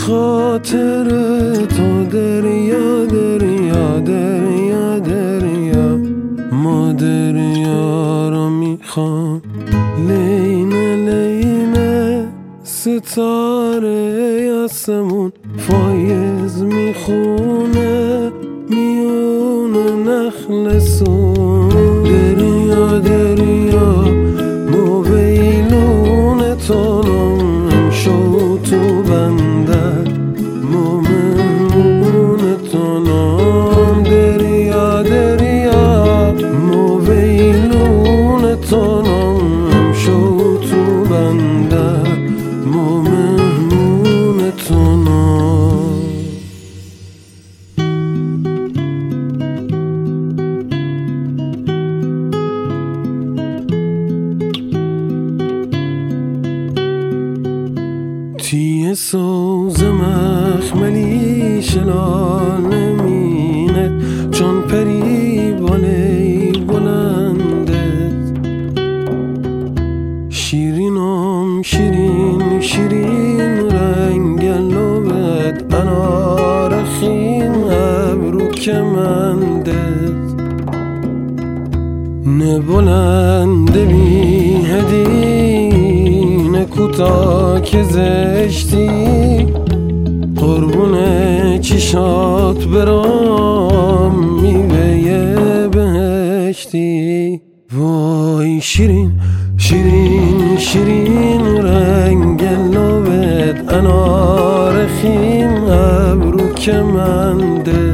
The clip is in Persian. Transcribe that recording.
خاطر تو دریا دریا دریا دریا، ما دریا رو میخوام. لینه لینه ستاره آسمون فایز میخونه میون نخل سون. دریا دریا مویلون تونم شو تو بندر مومنون تونم. دریا دریا مویلون تونم شو تو بندر مومنون تونم. تیه سوز مخملی شلال نمینه چون پری بالی بلنده. شیرینم شیرین شیرین رنگ لبت انار خیم ابرو کمنده. نه بلنده بی هدی کوتا که زشتی قربون چشات برام میوه بهشتی. وای شیرین شیرین شیرین رنگ لبت انار خیم ابرو کمنده.